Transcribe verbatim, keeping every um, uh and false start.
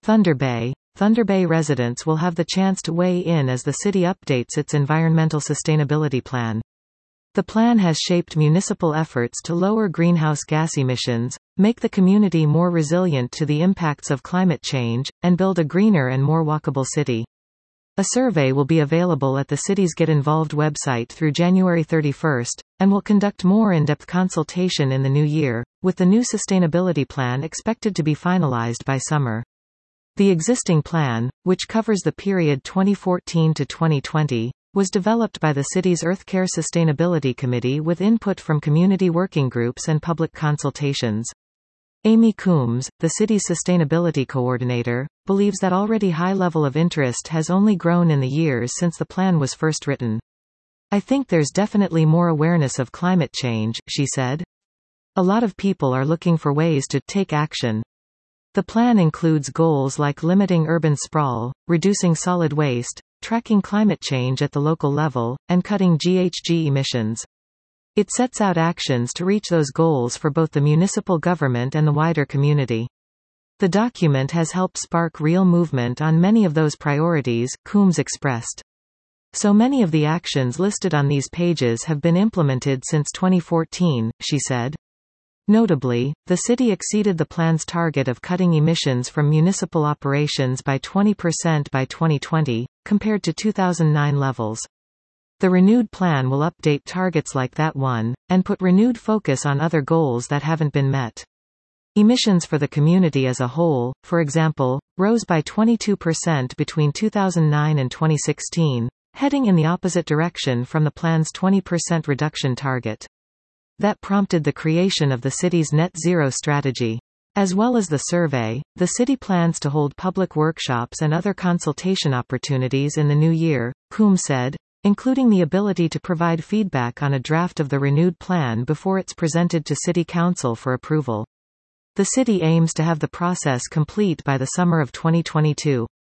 Thunder Bay. Thunder Bay residents will have the chance to weigh in as the city updates its environmental sustainability plan. The plan has shaped municipal efforts to lower greenhouse gas emissions, make the community more resilient to the impacts of climate change, and build a greener and more walkable city. A survey will be available at the city's Get Involved website through January thirty-first, and will conduct more in-depth consultation in the new year, with the new sustainability plan expected to be finalized by summer. The existing plan, which covers the period twenty fourteen to twenty twenty, was developed by the city's Earthcare Sustainability Committee with input from community working groups and public consultations. Amy Coombs, the city's sustainability coordinator, believes that already high level of interest has only grown in the years since the plan was first written. "I think there's definitely more awareness of climate change," she said. "A lot of people are looking for ways to take action." The plan includes goals like limiting urban sprawl, reducing solid waste, tracking climate change at the local level, and cutting G H G emissions. It sets out actions to reach those goals for both the municipal government and the wider community. The document has helped spark real movement on many of those priorities, Coombs expressed. So many of the actions listed on these pages have been implemented since twenty fourteen, she said. Notably, the city exceeded the plan's target of cutting emissions from municipal operations by twenty percent by twenty twenty, compared to two thousand nine levels. The renewed plan will update targets like that one, and put renewed focus on other goals that haven't been met. Emissions for the community as a whole, for example, rose by twenty-two percent between two thousand nine and twenty sixteen, heading in the opposite direction from the plan's twenty percent reduction target. That prompted the creation of the city's net zero strategy. As well as the survey, the city plans to hold public workshops and other consultation opportunities in the new year, Coombs said, including the ability to provide feedback on a draft of the renewed plan before it's presented to City Council for approval. The city aims to have the process complete by the summer of twenty twenty-two.